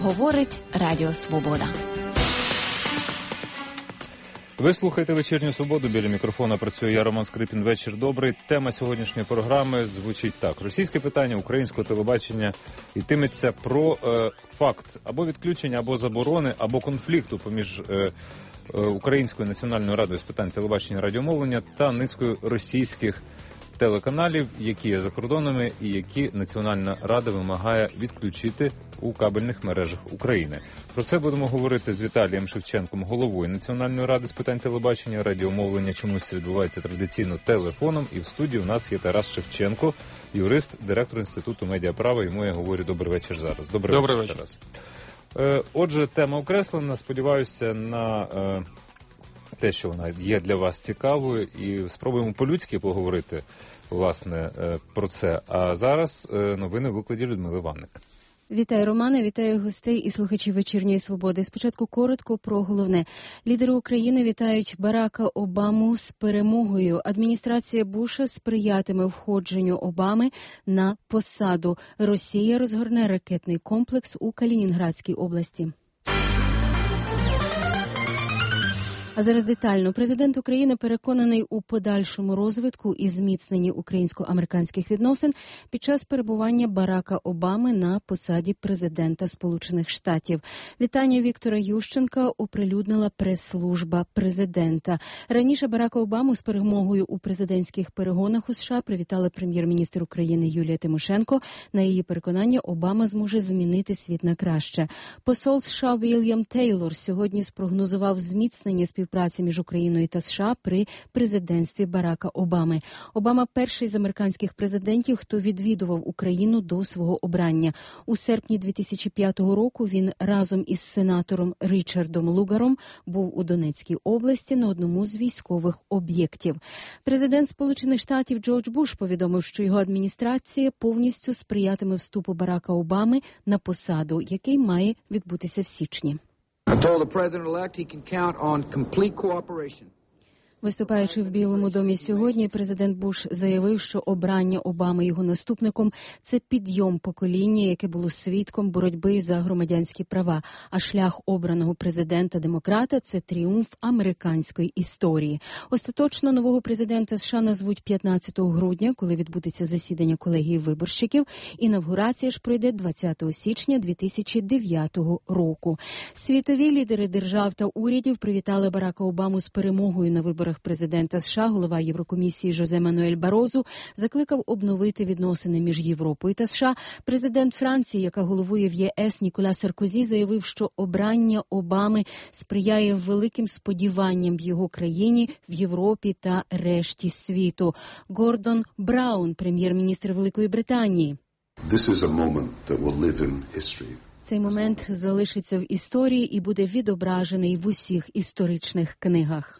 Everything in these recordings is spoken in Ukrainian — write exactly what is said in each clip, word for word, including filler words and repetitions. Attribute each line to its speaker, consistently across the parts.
Speaker 1: Говорить Радіо Свобода.
Speaker 2: Ви слухаєте «Вечірню Свободу». Біля мікрофона працює я, Роман Скрипін. Вечір добрий. Тема сьогоднішньої програми звучить так. Російське питання українського телебачення йтиметься про е, факт або відключення, або заборони, або конфлікту поміж е, е, Українською національною радою з питань телебачення і радіомовлення та низкою російських телеканалів, які є за кордонами і які Національна рада вимагає відключити у кабельних мережах України. Про це будемо говорити з Віталієм Шевченком, головою Національної ради з питань телебачення і радіомовлення. Чомусь це відбувається традиційно телефоном. І в студії у нас є Тарас Шевченко, юрист, директор Інституту медіаправа. Йому я говорю добрий вечір зараз. Добрий,
Speaker 3: добрий
Speaker 2: вечір,
Speaker 3: вечір.
Speaker 2: Тарас. Отже, тема окреслена. Сподіваюся на те, що вона є для вас цікавою, і спробуємо по-людськи поговорити, власне, про це. А зараз новини в викладі Людмили Ванник.
Speaker 4: Вітаю, Романе, вітаю гостей і слухачів «Вечірньої Свободи». Спочатку коротко про головне. Лідери України вітають Барака Обаму з перемогою. Адміністрація Буша сприятиме входженню Обами на посаду. Росія розгорне ракетний комплекс у Калінінградській області. А зараз детально. Президент України переконаний у подальшому розвитку і зміцненні українсько-американських відносин під час перебування Барака Обами на посаді президента Сполучених Штатів. Вітання Віктора Ющенка оприлюднила прес-служба президента. Раніше Барака Обаму з перемогою у президентських перегонах у США привітала прем'єр-міністр України Юлія Тимошенко. На її переконання, Обама зможе змінити світ на краще. Посол США Вільям Тейлор сьогодні спрогнозував зміцнення співпраці праці між Україною та США при президентстві Барака Обами. Обама – перший з американських президентів, хто відвідував Україну до свого обрання. У серпні дві тисячі п'ятого року він разом із сенатором Річардом Лугаром був у Донецькій області на одному з військових об'єктів. Президент Сполучених Штатів Джордж Буш повідомив, що його адміністрація повністю сприятиме вступу Барака Обами на посаду, який має відбутися в січні. Виступаючи в Білому домі сьогодні, президент Буш заявив, що обрання Обами його наступником – це підйом покоління, яке було свідком боротьби за громадянські права, а шлях обраного президента-демократа – це тріумф американської історії. Остаточно нового президента США назвуть п'ятнадцятого грудня, коли відбудеться засідання колегії виборщиків. Інавгурація ж пройде двадцятого січня дві тисячі дев'ятого року. Світові лідери держав та урядів привітали Барака Обаму з перемогою на виборах президента США. Голова Єврокомісії Жозе Мануель Барозу закликав обновити відносини між Європою та США. Президент Франції, яка головує в ЄС, Ніколя Саркозі, заявив, що обрання Обами сприяє великим сподіванням в його країні, в Європі та решті світу. Гордон Браун, прем'єр-міністр Великої Британії.
Speaker 5: This is a moment that will live in history.
Speaker 4: Цей момент залишиться в історії і буде відображений в усіх історичних книгах.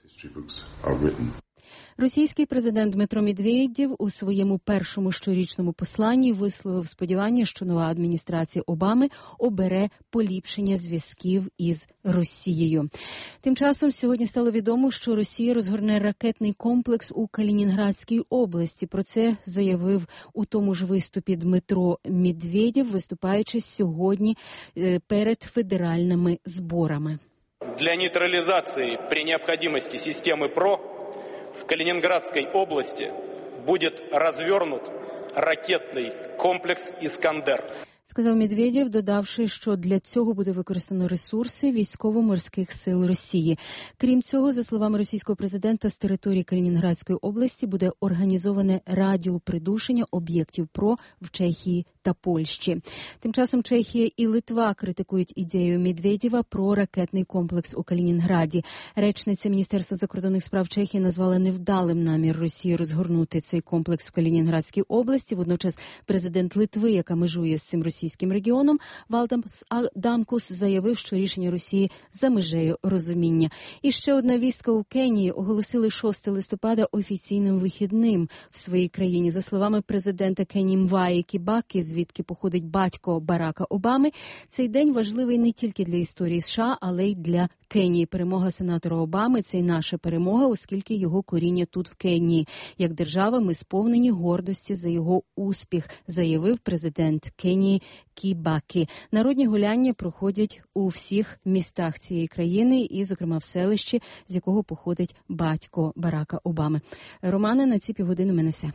Speaker 4: Російський президент Дмитро Медведєв у своєму першому щорічному посланні висловив сподівання, що нова адміністрація Обами обере поліпшення зв'язків із Росією. Тим часом сьогодні стало відомо, що Росія розгорне ракетний комплекс у Калінінградській області. Про це заявив у тому ж виступі Дмитро Медведєв, виступаючи сьогодні перед федеральними зборами.
Speaker 6: Для нейтрализации при необходимости системы ПРО в Калининградской области будет развернут ракетный комплекс «Искандер».
Speaker 4: Сказав Медведєв, додавши, що для цього буде використано ресурси військово-морських сил Росії. Крім цього, за словами російського президента, з території Калінінградської області буде організоване радіопридушення об'єктів ПРО в Чехії та Польщі. Тим часом Чехія і Литва критикують ідею Медведєва про ракетний комплекс у Калінінграді. Речниця Міністерства закордонних справ Чехії назвала невдалим намір Росії розгорнути цей комплекс в Калінінградській області. Водночас президент Литви, яка межує з цим російським регіоном, Валдемс Адамкус заявив, що рішення Росії за межею розуміння. І ще одна вістка: у Кенії оголосили шостого листопада офіційним вихідним в своїй країні. За словами президента Кенії Мваї Кібаки, звідки походить батько Барака Обами, цей день важливий не тільки для історії США, але й для Кенії. Перемога сенатора Обами – це й наша перемога, оскільки його коріння тут в Кенії. Як держава ми сповнені гордості за його успіх, заявив президент Кенії Кібакі. Народні гуляння проходять у всіх містах цієї країни і, зокрема, в селищі, з якого походить батько Барака Обами. Романе, на ці півгодини у мене все.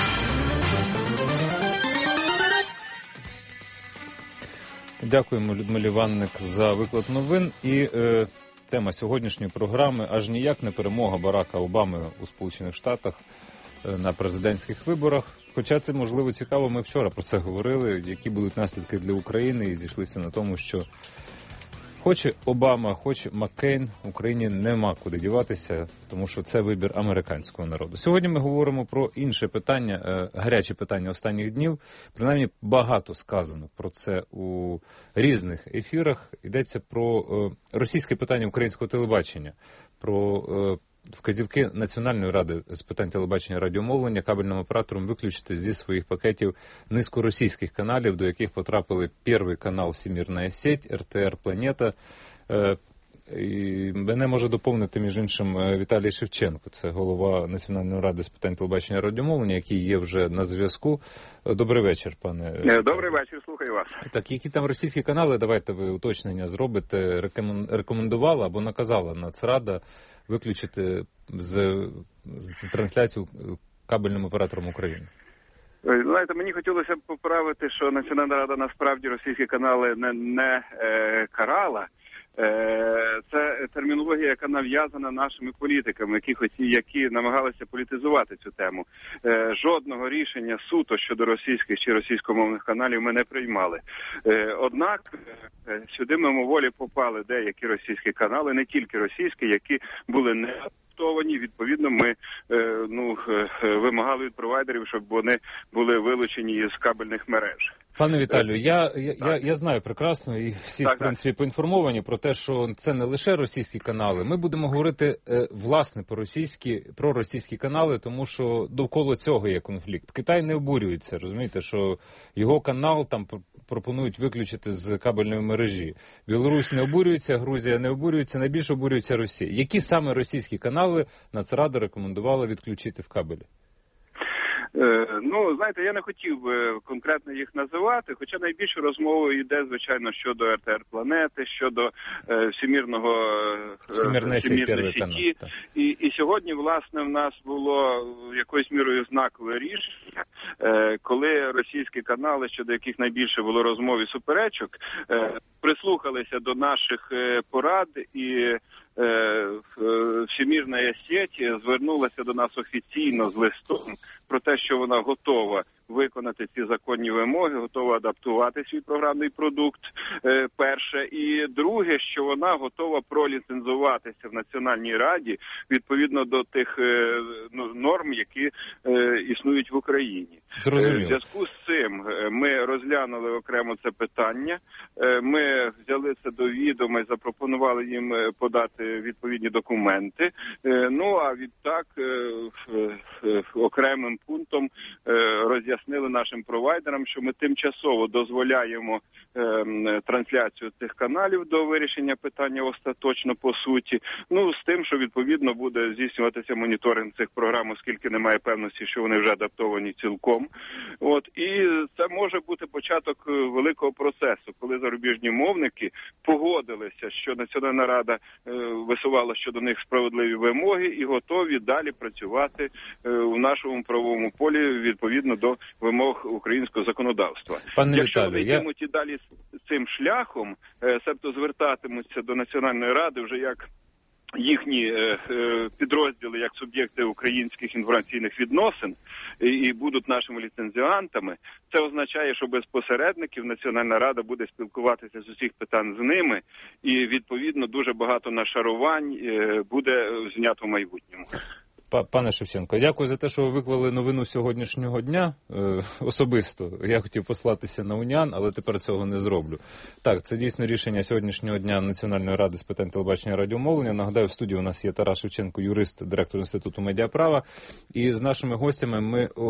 Speaker 2: Дякуємо Людмилі Іванник за виклад новин. І е, тема сьогоднішньої програми аж ніяк не перемога Барака Обами у Сполучених Штатах е, на президентських виборах. Хоча це, можливо, цікаво, ми вчора про це говорили, які будуть наслідки для України, і зійшлися на тому, що хоч Обама, хоч Маккейн, Україні нема куди діватися, тому що це вибір американського народу. Сьогодні ми говоримо про інше питання, гаряче питання останніх днів. Принаймні багато сказано про це у різних ефірах. Йдеться про російське питання українського телебачення, про вказівки Національної ради з питань телебачення і радіомовлення кабельним операторам виключити зі своїх пакетів низку російських каналів, до яких потрапили Перший канал «Всемирная сеть», ер те ер «Планета». І мене може доповнити, між іншим, Віталій Шевченко. Це голова Національної ради з питань телебачення і радіомовлення, який є вже на зв'язку. Добрий вечір, пане.
Speaker 3: Добрий вечір, слухаю вас.
Speaker 2: Так, які там російські канали, давайте ви уточнення зробите, рекомендувала або наказала Нацрада виключити з, з трансляцію кабельним оператором України?
Speaker 3: Знаєте, мені хотілося б поправити, що Національна рада насправді російські канали не, не е, карала. Е, це термінологія, яка нав'язана нашими політиками, які, хоті, які намагалися політизувати цю тему. Е, жодного рішення суто щодо російських чи російськомовних каналів ми не приймали. Е, однак е, сюди мимоволі попали деякі російські канали, не тільки російські, які були не відповідно, ми е, ну, е, вимагали від провайдерів, щоб вони були вилучені із кабельних мереж.
Speaker 2: Пане Віталію, я, я, я, я знаю прекрасно, і всі, так, в принципі, так. поінформовані про те, що це не лише російські канали. Ми будемо говорити, е, власне, про російські, про російські канали, тому що довкола цього є конфлікт. Китай не обурюється, розумієте, що його канал там пропонують виключити з кабельної мережі. Білорусь не обурюється, Грузія не обурюється, найбільше обурюється Росія. Які саме російські канали Нацрада рекомендувала відключити в кабелі?
Speaker 3: Ну, знаєте, я не хотів би конкретно їх називати, хоча найбільше розмови йде, звичайно, щодо ер те ер «Планети», щодо е, всемірного
Speaker 2: Всемирної
Speaker 3: сіті. І, і сьогодні, власне, в нас було якоюсь мірою знакове рішення, е, коли російські канали, щодо яких найбільше було розмов і суперечок, е, прислухалися до наших е, порад і Всемирна сеть звернулася до нас офіційно з листом про те, що вона готова виконати ці законні вимоги, готова адаптувати свій програмний продукт, е, перше. І друге, що вона готова проліцензуватися в Національній раді відповідно до тих е, норм, які е, існують в Україні.
Speaker 2: Зрозуміло.
Speaker 3: В зв'язку з цим ми розглянули окремо це питання, е, ми взяли це до відома і запропонували їм подати відповідні документи. Е, ну, а відтак е, е, окремим пунктом е, роз'яснили Пояснили нашим провайдерам, що ми тимчасово дозволяємо е, трансляцію цих каналів до вирішення питання остаточно по суті. Ну, з тим, що відповідно буде здійснюватися моніторинг цих програм, оскільки немає певності, що вони вже адаптовані цілком. От, і це може бути початок великого процесу, коли зарубіжні мовники погодилися, що Національна рада е, висувала щодо них справедливі вимоги і готові далі працювати е, у нашому правовому полі відповідно до вимог українського законодавства.
Speaker 2: Пане
Speaker 3: Якщо
Speaker 2: Віталію,
Speaker 3: вони йдуть я... і далі цим шляхом, себто звертатимуться до Національної ради вже як їхні е, е, підрозділи, як суб'єкти українських інформаційних відносин і, і будуть нашими ліцензіантами, це означає, що без посередників Національна рада буде спілкуватися з усіх питань з ними і, відповідно, дуже багато нашарувань е, буде знято в майбутньому.
Speaker 2: Пане Шевченко, дякую за те, що ви виклали новину сьогоднішнього дня. Е, особисто я хотів послатися на Уніан, але тепер цього не зроблю. Так, це дійсно рішення сьогоднішнього дня Національної ради з питань телебачення і радіомовлення. Нагадаю, в студії у нас є Тарас Шевченко, юрист, директор Інституту медіаправа. І з нашими гостями ми о,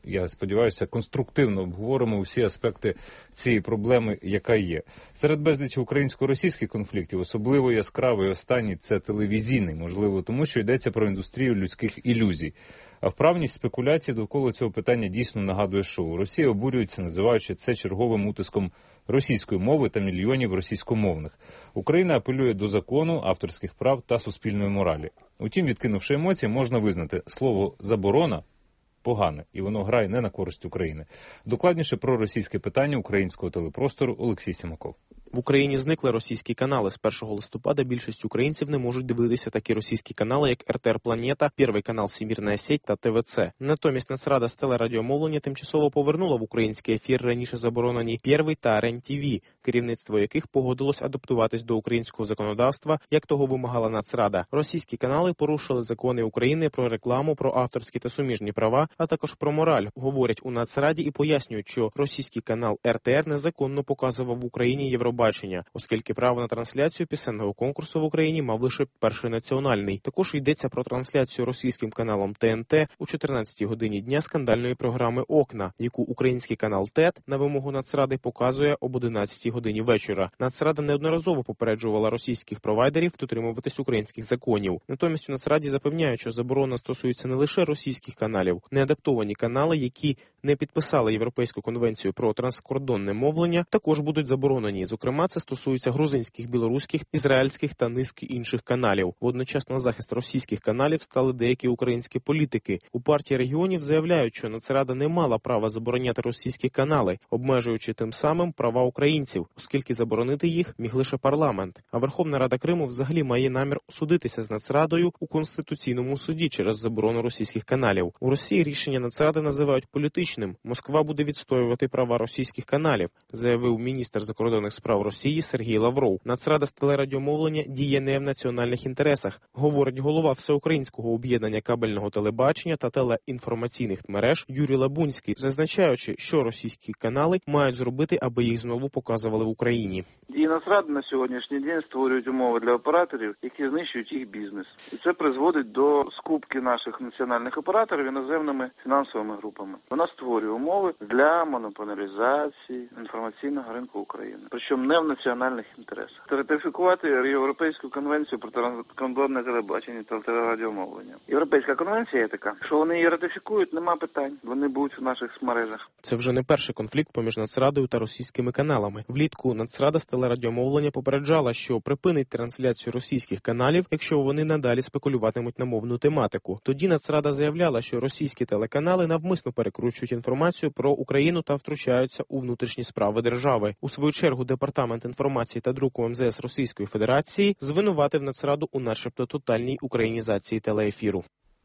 Speaker 2: я сподіваюся, конструктивно обговоримо всі аспекти цієї проблеми, яка є. Серед безлічі українсько-російських конфліктів особливо яскравий останній – це телевізійний, можливо, тому що йдеться про індустрію людських ілюзій. А вправність спекуляцій довкола цього питання дійсно нагадує шоу. Росія обурюється, називаючи це черговим утиском російської мови та мільйонів російськомовних. Україна апелює до закону, авторських прав та суспільної моралі. Утім, відкинувши емоції, можна визнати, слово «заборона» погане, і воно грає не на користь України. Докладніше про російське питання українського телепростору Олексій Сімаков.
Speaker 7: В Україні зникли російські канали. З першого листопада більшість українців не можуть дивитися такі російські канали, як ер те ер Планета, Перший канал Всемирная сеть та те ве це. Натомість Нацрада з телерадіомовлення тимчасово повернула в український ефір раніше заборонені Перший та РЕН ті ві, керівництво яких погодилось адаптуватись до українського законодавства, як того вимагала Нацрада. Російські канали порушили закони України про рекламу, про авторські та суміжні права, а також про мораль, говорять у Нацраді і пояснюють, що російський канал ер те ер незаконно показував в Україні Євробачення, оскільки право на трансляцію пісенного конкурсу в Україні мав лише Перший національний. Також йдеться про трансляцію російським каналом те ен те у чотирнадцятій годині дня скандальної програми «Окна», яку український канал ТЕТ на вимогу Нацради показує об одинадцятій годині вечора. Нацрада неодноразово попереджувала російських провайдерів дотримуватись українських законів. Натомість у Нацраді запевняють, що заборона стосується не лише російських каналів. Неадаптовані канали, які не підписали Європейську конвенцію про транскордонне мовлення, також будуть заборонені. Зокрема, це стосується грузинських, білоруських, ізраїльських та низки інших каналів. Водночас на захист російських каналів стали деякі українські політики. У партії регіонів заявляють, що Нацрада не мала права забороняти російські канали, обмежуючи тим самим права українців, оскільки заборонити їх міг лише парламент. А Верховна Рада Криму взагалі має намір судитися з Нацрадою у Конституційному суді через заборону російських каналів. У Росії рішення Нацради називають політичним. Москва буде відстоювати права російських каналів, заявив міністр закордонних справ Росії Сергій Лавров. Нацрада з телерадіомовлення діє не в національних інтересах, говорить голова Всеукраїнського об'єднання кабельного телебачення та телеінформаційних мереж Юрій Лабунський, зазначаючи, що російські канали мають зробити, аби їх знову показували в Україні.
Speaker 8: І Нацрада на сьогоднішній день створюють умови для операторів, які знищують їх бізнес. І це призводить до скупки наших національних операторів іноземними фінансовими групами. Вона створює умови для монополізації інформаційного ринку України, причому не в національних інтересах. Ратифікувати Європейську конвенцію про транскордонне телебачення та телерадіомовлення. Європейська конвенція є така, що вони її ратифікують, нема питань, вони будуть в наших мережах.
Speaker 7: Це вже не перший конфлікт поміж Нацрадою та російськими каналами. Влітку Нацрада з телерадіомовлення попереджала, що припинить трансляцію російських каналів, якщо вони надалі спекулюватимуть на мовну тематику. Тоді Нацрада заявляла, що російські телеканали навмисно перекручують інформацію про Україну та втручаються у внутрішні справи держави. У свою чергу Департамент інформації та друку ем зе ес Російської Федерації звинуватив Нацраду у начебто тотальній українізації телеефіру.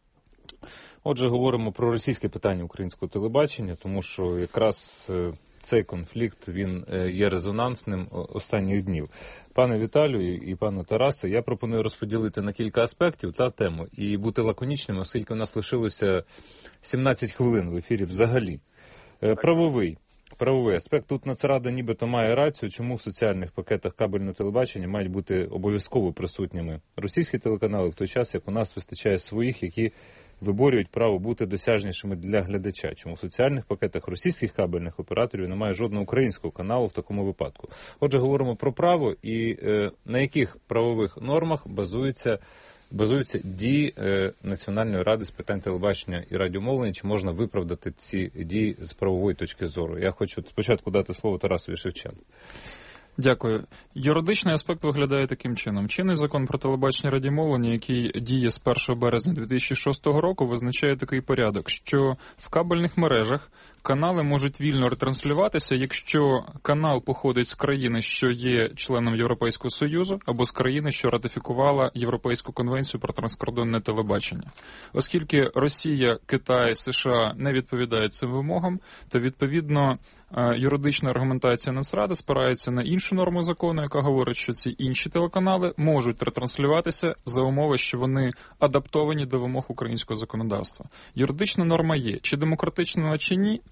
Speaker 2: Отже, говоримо про російське питання українського телебачення, тому що якраз цей конфлікт, він є резонансним останніх днів. Пане Віталію і пане Тарасе, я пропоную розподілити на кілька аспектів та тему і бути лаконічними, оскільки у нас лишилося сімнадцять хвилин в ефірі взагалі. Правовий. Правовий аспект. Тут Нацрада нібито має рацію, чому в соціальних пакетах кабельного телебачення мають бути обов'язково присутніми російські телеканали, в той час, як у нас вистачає своїх, які виборюють право бути досяжнішими для глядача. Чому в соціальних пакетах російських кабельних операторів немає жодного українського каналу в такому випадку. Отже, говоримо про право і е, на яких правових нормах базуються, базуються дії е, Національної ради з питань телебачення і радіомовлення, чи можна виправдати ці дії з правової точки зору. Я хочу спочатку дати слово Тарасові Шевченку.
Speaker 9: Дякую. Юридичний аспект виглядає таким чином. Чинний закон про телебачення і радіомовлення, який діє з першого березня дві тисячі шостого року, визначає такий порядок, що в кабельних мережах канали можуть вільно ретранслюватися, якщо канал походить з країни, що є членом Європейського Союзу, або з країни, що ратифікувала Європейську конвенцію про транскордонне телебачення. Оскільки Росія, Китай, США не відповідають цим вимогам, то, відповідно, юридична аргументація Нацради спирається на іншу норму закону, яка говорить, що ці інші телеканали можуть ретранслюватися за умови, що вони адаптовані до вимог українського законодавства. Юридична норма є. Чи демократична чи ні,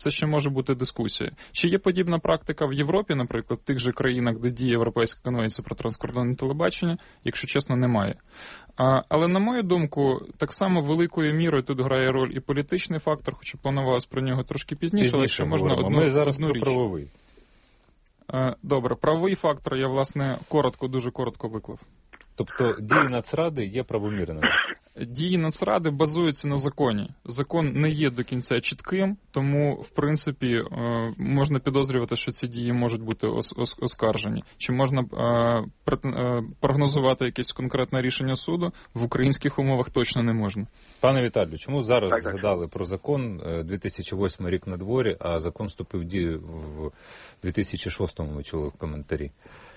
Speaker 9: це ще може бути дискусія. Чи є подібна практика в Європі, наприклад, в тих же країнах, де діє Європейська конвенція про транскордонне телебачення, якщо чесно, немає. А, але, на мою думку, так само великою мірою тут грає роль і політичний фактор, хоча планувалось про нього трошки пізніше,
Speaker 2: пізніше
Speaker 9: але якщо можна одну,
Speaker 2: Ми зараз
Speaker 9: одну
Speaker 2: про
Speaker 9: річ.
Speaker 2: правовий.
Speaker 9: А, добре, правовий фактор я, власне, коротко, дуже коротко виклав.
Speaker 2: Тобто дії Нацради є правомірними?
Speaker 9: Дії Нацради базуються на законі. Закон не є до кінця чітким, тому, в принципі, можна підозрювати, що ці дії можуть бути оскаржені. Чи можна прогнозувати якесь конкретне рішення суду? В українських умовах точно не можна.
Speaker 2: Пане Віталію, чому зараз
Speaker 3: так, так.
Speaker 2: згадали про закон? дві тисячі восьмий рік на дворі, а закон вступив в дію в дві тисячі шостому, ми чули в коментарі.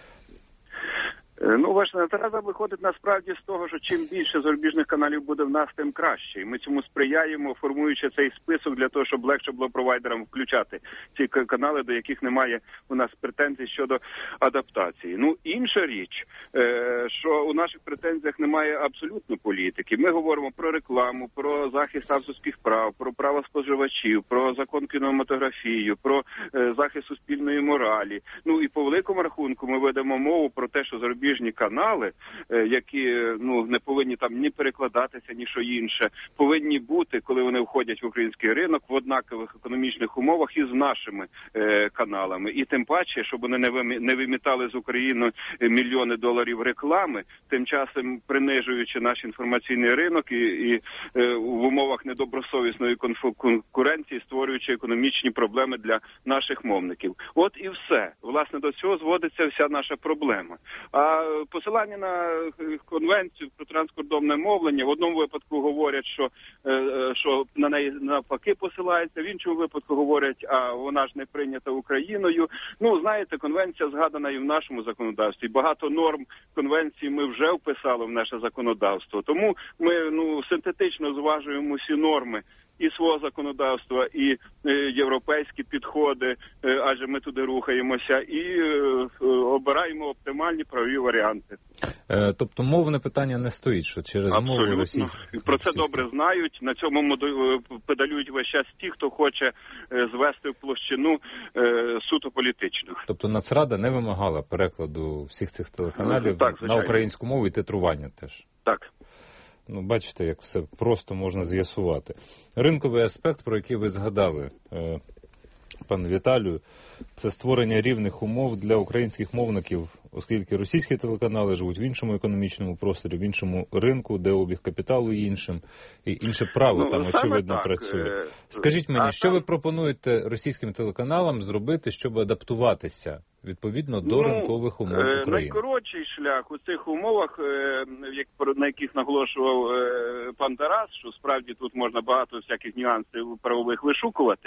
Speaker 3: Ну, ваша Нацрада виходить насправді з того, що чим більше зарубіжних каналів буде в нас, тим краще. І ми цьому сприяємо, формуючи цей список для того, щоб легше було провайдерам включати ці канали, до яких немає у нас претензій щодо адаптації. Ну, інша річ, що у наших претензіях немає абсолютно політики. Ми говоримо про рекламу, про захист авторських прав, про права споживачів, про закон кінематографію, про захист суспільної моралі. Ну, і по великому рахунку ми ведемо мову про те, що зарубіжні канали, які ну не повинні там ні перекладатися, ні що інше, повинні бути, коли вони входять в український ринок, в однакових економічних умовах із нашими е, каналами. І тим паче, щоб вони не, вимі, не вимітали з України мільйони доларів реклами, тим часом принижуючи наш інформаційний ринок і, і е, в умовах недобросовісної конкуренції, створюючи економічні проблеми для наших мовників. От і все. Власне, до цього зводиться вся наша проблема. А посилання на конвенцію про транскордонне мовлення в одному випадку говорять, що, що на неї навпаки посилається, в іншому випадку говорять, а вона ж не прийнята Україною. Ну, знаєте, конвенція згадана і в нашому законодавстві. Багато норм конвенції ми вже вписали в наше законодавство. Тому ми ну синтетично зважуємо всі норми і свого законодавства, і е, європейські підходи, е, адже ми туди рухаємося, і е, е, обираємо оптимальні правові варіанти.
Speaker 2: Е, тобто мовне питання не стоїть, що через мову російську? Про
Speaker 3: це добре знають, на цьому моду... педалюють весь час ті, хто хоче е, звести в площину е, суто політичну.
Speaker 2: Тобто Нацрада не вимагала перекладу всіх цих телеканалів
Speaker 3: так,
Speaker 2: на українську мову і титрування теж?
Speaker 3: Так.
Speaker 2: Ну, бачите, як все просто можна з'ясувати. Ринковий аспект, про який ви згадали, е, пане Віталію, це створення рівних умов для українських мовників, оскільки російські телеканали живуть в іншому економічному просторі, в іншому ринку, де обіг капіталу є іншим, і інше право ну, там, очевидно, так. працює. Скажіть мені, а що там... ви пропонуєте російським телеканалам зробити, щоб адаптуватися відповідно до ну, ринкових умов України?
Speaker 3: Найкоротший шлях у цих умовах, на яких наголошував пан Тарас, що справді тут можна багато всяких нюансів правових вишукувати,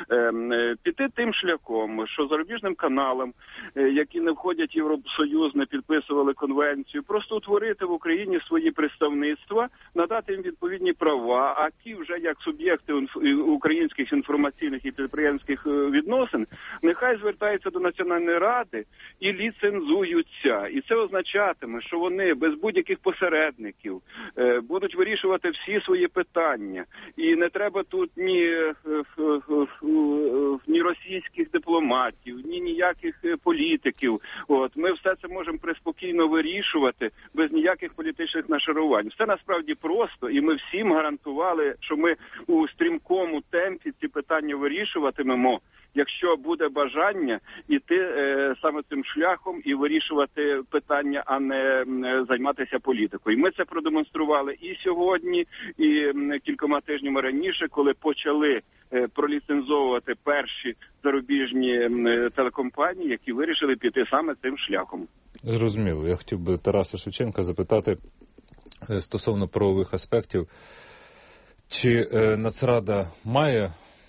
Speaker 3: піти тим шляхом, що зарубіжним каналам, які не входять в Євросоюз, не підписували конвенцію, просто утворити в Україні свої представництва, надати їм відповідні права, а ті вже як суб'єкти українських інформаційних і підприємських відносин, нехай звертаються до Національної ради і ліцензуються. І це означатиме, що вони без будь-яких посередників е, будуть вирішувати всі свої питання. І не треба тут ні, е, е, е, ні російських дипломатів, ні ніяких політиків. От ми все це можемо приспокійно вирішувати без ніяких політичних нашарувань. Все насправді просто, і ми всім гарантували, що ми у стрімкому темпі ці питання вирішуватимемо, якщо буде бажання йти е, саме цим шляхом і вирішувати питання, а не е, займатися політикою. І ми це продемонстрували і сьогодні, і е, кількома тижнями раніше, коли почали е, проліцензовувати перші зарубіжні е, телекомпанії, які вирішили піти саме цим шляхом.
Speaker 2: Зрозуміло. Я хотів би Тараса Шевченка запитати е, стосовно правових аспектів. Чи е, Нацрада має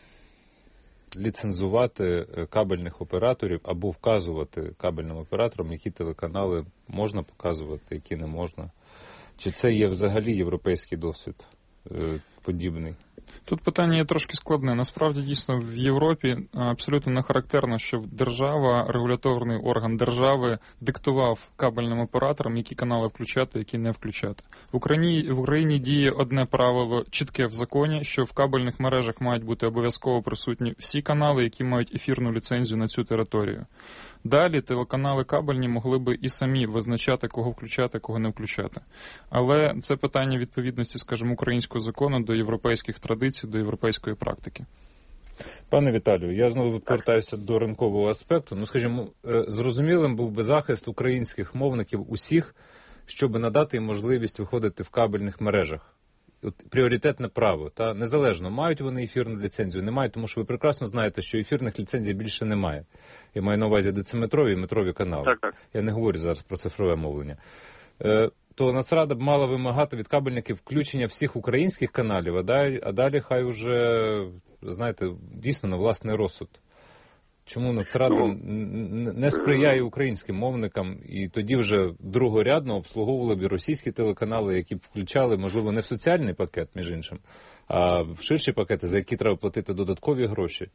Speaker 2: ліцензувати кабельних операторів або вказувати кабельним операторам, які телеканали можна показувати, які не можна? Чи це є взагалі європейський досвід е, подібний?
Speaker 9: Тут питання є трошки складне. Насправді, дійсно, в Європі абсолютно не характерно, що держава, регуляторний орган держави диктував кабельним операторам, які канали включати, які не включати. В Україні, в Україні діє одне правило чітке в законі, що в кабельних мережах мають бути обов'язково присутні всі канали, які мають ефірну ліцензію на цю територію. Далі телеканали кабельні могли би і самі визначати, кого включати, кого не включати. Але це питання відповідності, скажімо, українського закону до європейських традицій, до європейської практики.
Speaker 2: Пане Віталію, я знову повертаюся до ринкового аспекту. Ну, скажімо, зрозумілим був би захист українських мовників усіх, щоб надати їм можливість виходити в кабельних мережах. От, пріоритетне право, та незалежно, мають вони ефірну ліцензію, не мають, тому що ви прекрасно знаєте, що ефірних ліцензій більше немає. Я маю на увазі дециметрові і метрові канали.
Speaker 3: Так, так.
Speaker 2: Я не говорю зараз про цифрове мовлення. Е, то Нацрада б мала вимагати від кабельників включення всіх українських каналів, а далі, а далі хай уже, знаєте, дійсно на власний розсуд. Чому Нацрада ну, не сприяє українським мовникам, і тоді вже другорядно обслуговували б російські телеканали, які б включали, можливо, не в соціальний пакет, між іншим, а в ширші пакети, за які треба платити додаткові гроші?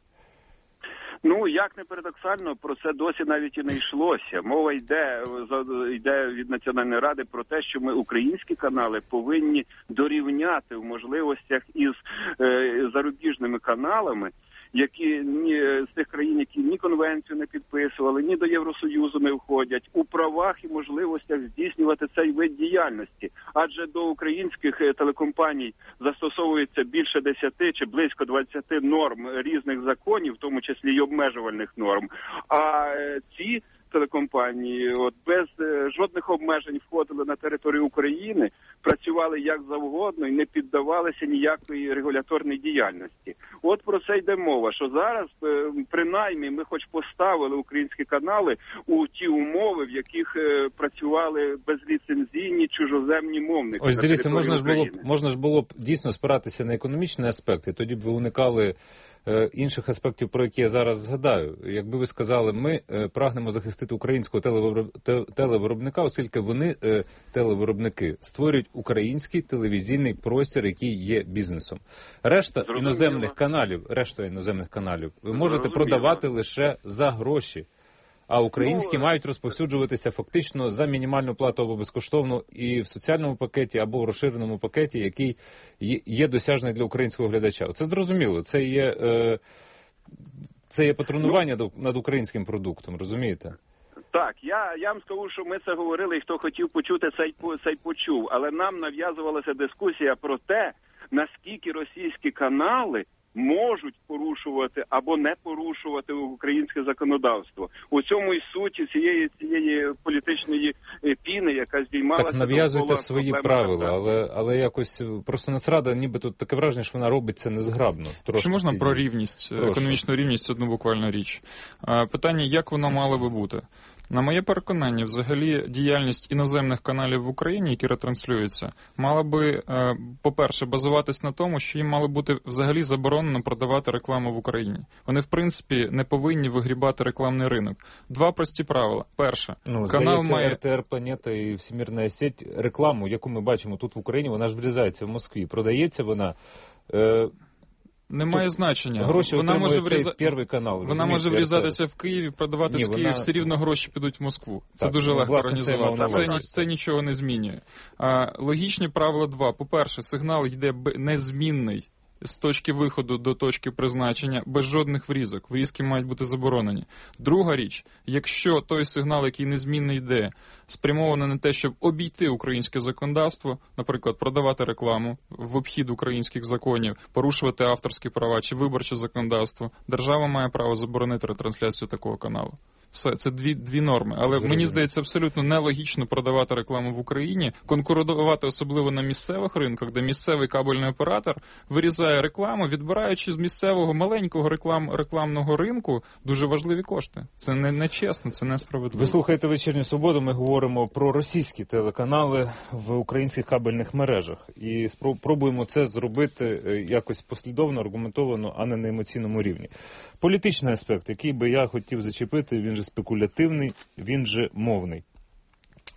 Speaker 3: Ну, як не парадоксально, про це досі навіть і не йшлося. Мова йде, йде від Національної ради про те, що ми українські канали повинні дорівняти в можливостях із е, зарубіжними каналами, які ні з тих країн, які ні конвенцію не підписували, ні до Євросоюзу не входять, у правах і можливостях здійснювати цей вид діяльності. Адже до українських телекомпаній застосовується більше десяти чи близько двадцяти норм різних законів, в тому числі й обмежувальних норм. А ці телекомпанії от без е, жодних обмежень входили на територію України, працювали як завгодно і не піддавалися ніякої регуляторної діяльності. От про це йде мова, що зараз е, принаймні ми хоч поставили українські канали у ті умови, в яких е, працювали безліцензійні чужоземні мовники.
Speaker 2: Ось дивіться, можна ж було б можна ж було б дійсно спиратися на економічні аспекти, тоді б ви уникали інших аспектів, про які я зараз згадаю. Якби ви сказали, ми прагнемо захистити українського телевиробника, оскільки вони, телевиробники, створюють український телевізійний простір, який є бізнесом. Решта Зрозуміло. іноземних каналів, решта іноземних каналів ви можете Зрозуміло. продавати лише за гроші. А українські ну, мають розповсюджуватися фактично за мінімальну плату або безкоштовно і в соціальному пакеті, або в розширеному пакеті, який є досяжний для українського глядача. Це зрозуміло. Це є, е, це є патронування ну, над українським продуктом, розумієте?
Speaker 3: Так, я, я вам скажу, що ми це говорили, і хто хотів почути, цей, цей почув. Але нам нав'язувалася дискусія про те, наскільки російські канали можуть порушувати або не порушувати українське законодавство. У цьому і суті цієї цієї політичної піни, яка здіймалася.
Speaker 2: Так, нав'язуйте свої правила, але але якось просто Нацрада, ніби тут таке враження, що вона робить це незграбно.
Speaker 9: Чи можна ці... про рівність, Прошу. економічну рівність, одну буквально річ? Питання, як воно мало би бути? На моє переконання, взагалі, діяльність іноземних каналів в Україні, які ретранслюються, мала би, по-перше, базуватись на тому, що їм мало бути взагалі заборонено продавати рекламу в Україні. Вони, в принципі, не повинні вигрібати рекламний ринок. Два прості правила. Перше,
Speaker 2: ну,
Speaker 9: канал
Speaker 2: здається,
Speaker 9: має...
Speaker 2: ер те ер Планета і Всемирна сеть, рекламу, яку ми бачимо тут в Україні, вона ж врізається в Москві. Продається вона... Е...
Speaker 9: Немає Тут значення.
Speaker 2: Гроші вона може вріза... перший канал.
Speaker 9: Вона може врізатися в Києві, продаватися в Києві, вона... все рівно гроші підуть в Москву. Це так, дуже легко організувати. Це, це, це нічого не змінює. А, логічні правила два. По-перше, сигнал йде незмінний з точки виходу до точки призначення, без жодних врізок. Врізки мають бути заборонені. Друга річ, якщо той сигнал, який незмінно йде, спрямований на те, щоб обійти українське законодавство, наприклад, продавати рекламу в обхід українських законів, порушувати авторські права чи виборче законодавство, держава має право заборонити ретрансляцію такого каналу. Все, це дві, дві норми. Але Зрозуміло. Мені здається, абсолютно нелогічно продавати рекламу в Україні, конкурувати особливо на місцевих ринках, де місцевий кабельний оператор вирізає рекламу, відбираючи з місцевого маленького реклам, рекламного ринку дуже важливі кошти. Це не, не чесно, це несправедливо.
Speaker 2: Ви слухаєте «Вечірню Свободу», ми говоримо про російські телеканали в українських кабельних мережах. І спробуємо це зробити якось послідовно, аргументовано, а не на емоційному рівні. Політичний аспект, який би я хотів зачепити, він же спекулятивний, він же мовний.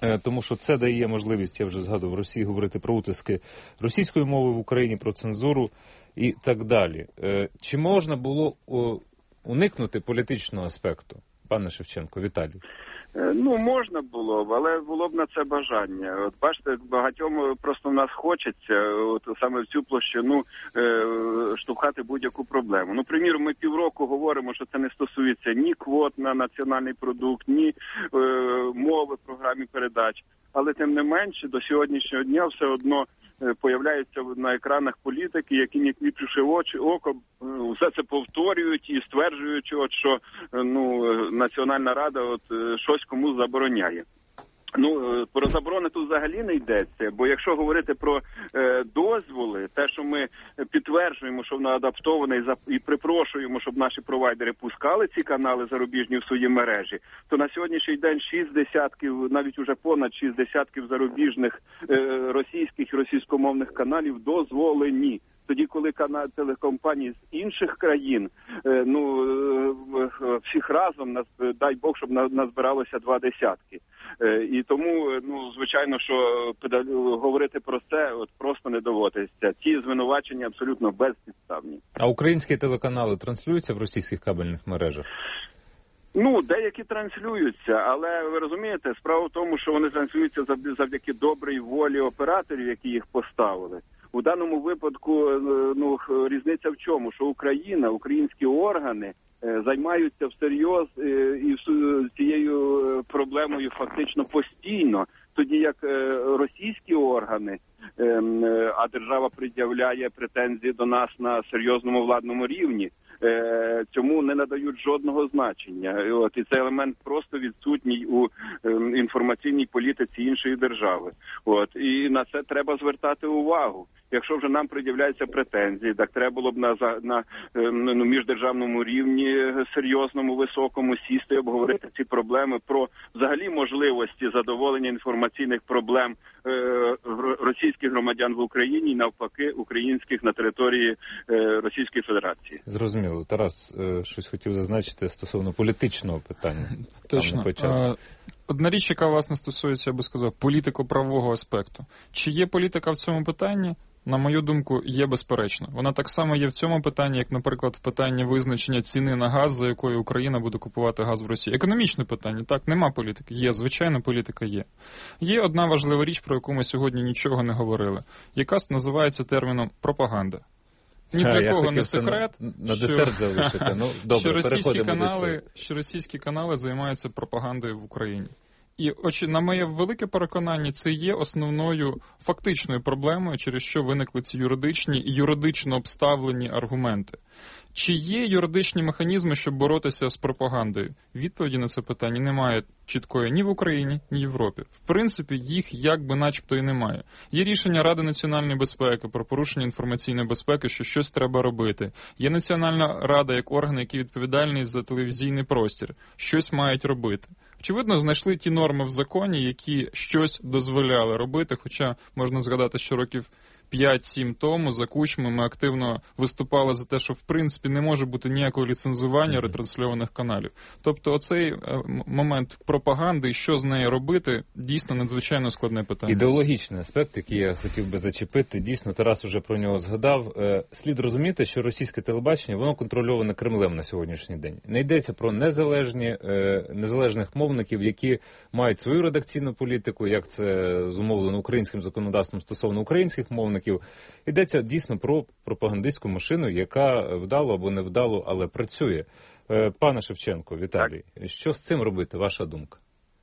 Speaker 2: Тому що це дає можливість, я вже згадував, Росії говорити про утиски російської мови в Україні, про цензуру і так далі. Чи можна було уникнути політичного аспекту, пане Шевченко, Віталій?
Speaker 3: Ну, можна було б, але було б на це бажання. От бачите, багатьом просто в нас хочеться от саме в цю площину е, штовхати будь-яку проблему. Ну, приміром, ми півроку говоримо, що це не стосується ні квот на національний продукт, ні е, мови в програмі передач. Але тим не менше, до сьогоднішнього дня все одно появляються на екранах політики, які, не кліпши очі, око, все це повторюють і стверджують, от, що ну, Національна Рада от, щось комусь забороняє. Ну, про заборони тут взагалі не йдеться, бо якщо говорити про е, дозволи, те, що ми підтверджуємо, що воно адаптоване і, за, і припрошуємо, щоб наші провайдери пускали ці канали зарубіжні в свої мережі, то на сьогоднішній день шість десятків, навіть уже понад шість десятків зарубіжних е, російських і російськомовних каналів дозволені. Тоді, коли канал телекомпанії з інших країн, е, ну, е, всіх разом, нас, дай Бог, щоб назбиралося два десятки. Е, і тому, ну, звичайно, що говорити про це от просто не доводиться. Ті звинувачення абсолютно безпідставні.
Speaker 2: А українські телеканали транслюються в російських кабельних мережах?
Speaker 3: Ну, деякі транслюються, але ви розумієте, справа в тому, що вони транслюються завдяки добрій волі операторів, які їх поставили. У даному випадку, ну, різниця в чому? Що Україна, українські органи займаються всерйоз і з цією проблемою фактично постійно, тоді як російські органи, а держава пред'являє претензії до нас на серйозному владному рівні, цьому не надають жодного значення. От, і цей елемент просто відсутній у інформаційній політиці іншої держави. От, і на це треба звертати увагу. Якщо вже нам пред'являються претензії, так треба було б на, на ну, міждержавному рівні серйозному, високому сісти і обговорити ці проблеми про взагалі можливості задоволення інформаційних проблем е, російських громадян в Україні і навпаки українських на території е, Російської Федерації.
Speaker 2: Зрозуміло. Тарас е, щось хотів зазначити стосовно політичного питання.
Speaker 9: Точно. Одна річ, яка, власне, стосується, я би сказав, політико-правового аспекту. Чи є політика в цьому питанні? На мою думку, є безперечно. Вона так само є в цьому питанні, як, наприклад, в питанні визначення ціни на газ, за якою Україна буде купувати газ в Росії. Економічне питання, так, нема політики. Є, звичайно, політика є. Є одна важлива річ, про яку ми сьогодні нічого не говорили, яка називається терміном пропаганда. Ні для кого не секрет,
Speaker 2: на, на десерт залишити. Ну, добре,
Speaker 9: що, російські канали,
Speaker 2: до
Speaker 9: що російські канали займаються пропагандою в Україні. І, на моє велике переконання, це є основною фактичною проблемою, через що виникли ці юридичні і юридично обставлені аргументи. Чи є юридичні механізми, щоб боротися з пропагандою? Відповіді на це питання немає чіткої ні в Україні, ні в Європі. В принципі, їх якби начебто і немає. Є рішення Ради національної безпеки про порушення інформаційної безпеки, що щось треба робити. Є Національна рада як орган, який відповідальний за телевізійний простір. Щось мають робити. Очевидно, знайшли ті норми в законі, які щось дозволяли робити, хоча можна згадати, що років п'ять-сім тому за Кучми ми активно виступали за те, що в принципі не може бути ніякого ліцензування ретрансльованих каналів. Тобто оцей момент пропаганди і що з нею робити, дійсно надзвичайно складне питання.
Speaker 2: Ідеологічний аспект, який я хотів би зачепити, дійсно, Тарас уже про нього згадав. Слід розуміти, що російське телебачення, воно контрольоване Кремлем на сьогоднішній день. Не йдеться про незалежні, незалежних мовників, які мають свою редакційну політику, як це зумовлено українським законодавством стосовно українських мовників. Йдеться дійсно про пропагандистську машину, яка вдало або невдало, але працює. Пане Шевченко, Віталій, так. Що з цим робити, ваша думка?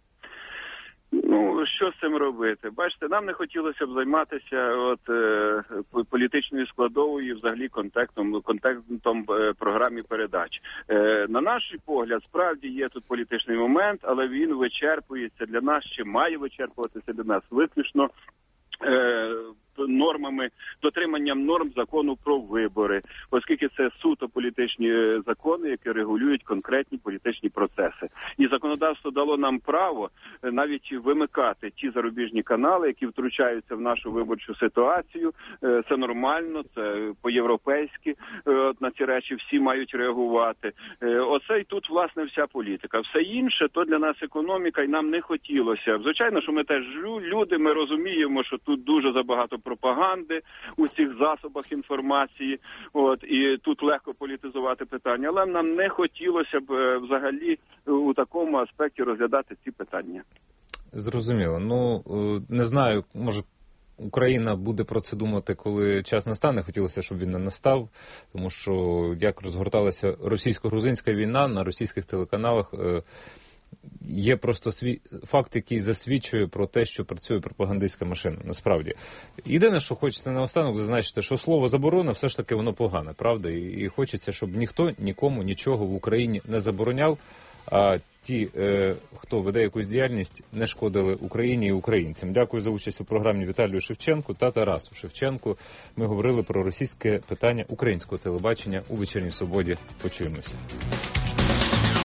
Speaker 3: Ну, що з цим робити? Бачите, нам не хотілося б займатися от, е, політичною складовою і взагалі контекстом, контекстом е, програмі передач. Е, на наш погляд, справді є тут політичний момент, але він вичерпується для нас, чи має вичерпуватися для нас виключно нормами, дотриманням норм закону про вибори, оскільки це суто політичні закони, які регулюють конкретні політичні процеси. І законодавство дало нам право навіть вимикати ті зарубіжні канали, які втручаються в нашу виборчу ситуацію. Це нормально, це по-європейськи. На ці речі всі мають реагувати. Оце і тут, власне, вся політика. Все інше, то для нас економіка, і нам не хотілося. Звичайно, що ми теж люди, ми розуміємо, що тут дуже забагато пропаганди у цих засобах інформації, от, і тут легко політизувати питання, але нам не хотілося б взагалі у такому аспекті розглядати ці питання.
Speaker 2: Зрозуміло. Ну, не знаю, може, Україна буде про це думати, коли час настане. Хотілося, щоб він не настав, тому що як розгорталася російсько-грузинська війна на російських телеканалах, є просто свій факт, який засвідчує про те, що працює пропагандистська машина, насправді. Єдине, що хочеться наостанок зазначити, що слово заборона все ж таки воно погане, правда? І хочеться, щоб ніхто нікому нічого в Україні не забороняв, а ті, е, хто веде якусь діяльність, не шкодили Україні і українцям. Дякую за участь у програмі Віталію Шевченку та Тарасу Шевченку. Ми говорили про російське питання українського телебачення у «Вечірній Свободі». Почуємося.